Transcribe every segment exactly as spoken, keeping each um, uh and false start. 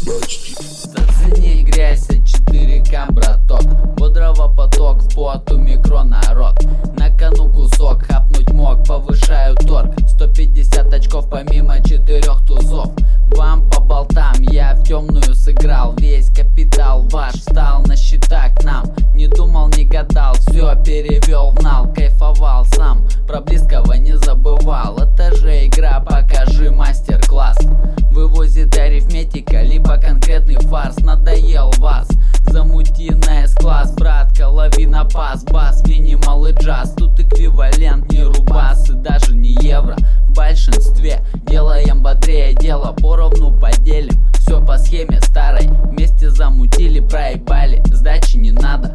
Зацени грязь от четыре ка, браток. Бодрого поток, в поту микро народ. На кону кусок, хапнуть мог, повышаю торг. Сто пятьдесят очков помимо четырех тузов. Вам по болтам, я в темную сыграл. Весь капитал ваш встал на счета к нам. Не думал, не гадал, все перевел в нал. Кайфовал сам, про близкого не забывал. Это же игра, покажи мастер-класс. Вывозит арифметика, либо конкретный фарс. Надоел вас, замути на эс-класс. Братка, лови на пас, бас, минимал и джаз. Тут эквивалент не рубасы, даже не евро. В большинстве делаем бодрее дело, поровну поделим. Все по схеме старой, вместе замутили, проебали. Сдачи не надо.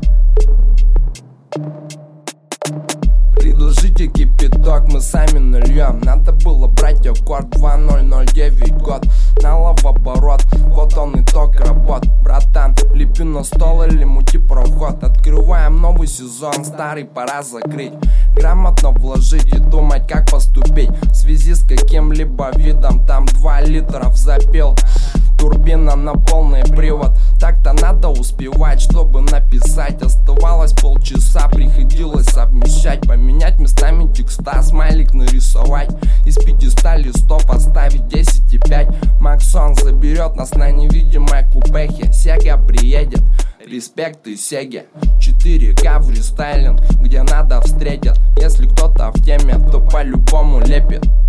Предложите кипяток, мы сами нальем. Надо было брать аккорд два ноль ноль девять год. Налов оборот, вот он итог работ. Братан, лепи на стол или мути проход. Открываем новый сезон, старый пора закрыть. Грамотно вложить и думать, как поступить. В связи с каким-либо видом, там два литра запил. Турбина на полный привод. Так-то надо успевать, чтобы написать. Оставалось полчаса, приходилось совмещать. Поменять местами текста, смайлик нарисовать. Из пятисот листов оставить десять и пять. Максон заберет нас на невидимой купехе. Сега приедет, респект и Сеге. четыре ка в рестайлинг, где надо встретят. Если кто-то в теме, то по-любому лепит.